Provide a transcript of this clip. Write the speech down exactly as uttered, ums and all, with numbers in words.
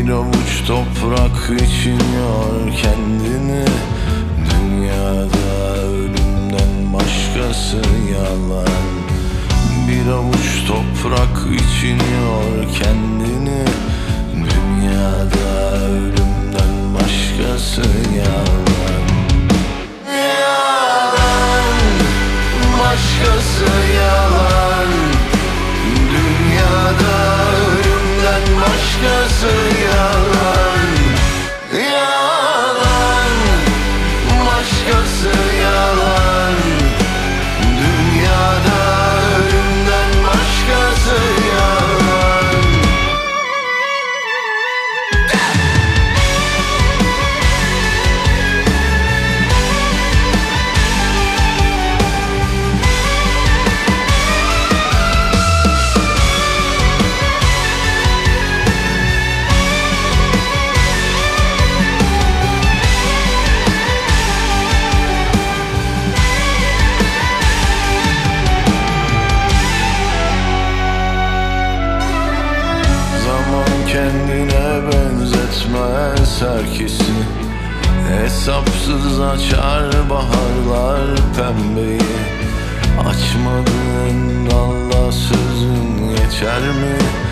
Bir avuç toprak için yor kendini. Dünyada ölümden başkası yalan. Bir avuç toprak için yor kendini. Dünyada ölümden başkası yalan. Yalan, başkası yalan. Dünyada ölümden başkası yalan. Yalan, başkası yalan. Dünyada ölümden başkası yalan. Kendine benzetmez herkesi. Hesapsız açar baharlar pembeyi. Açmadığın Allah sözün geçer mi?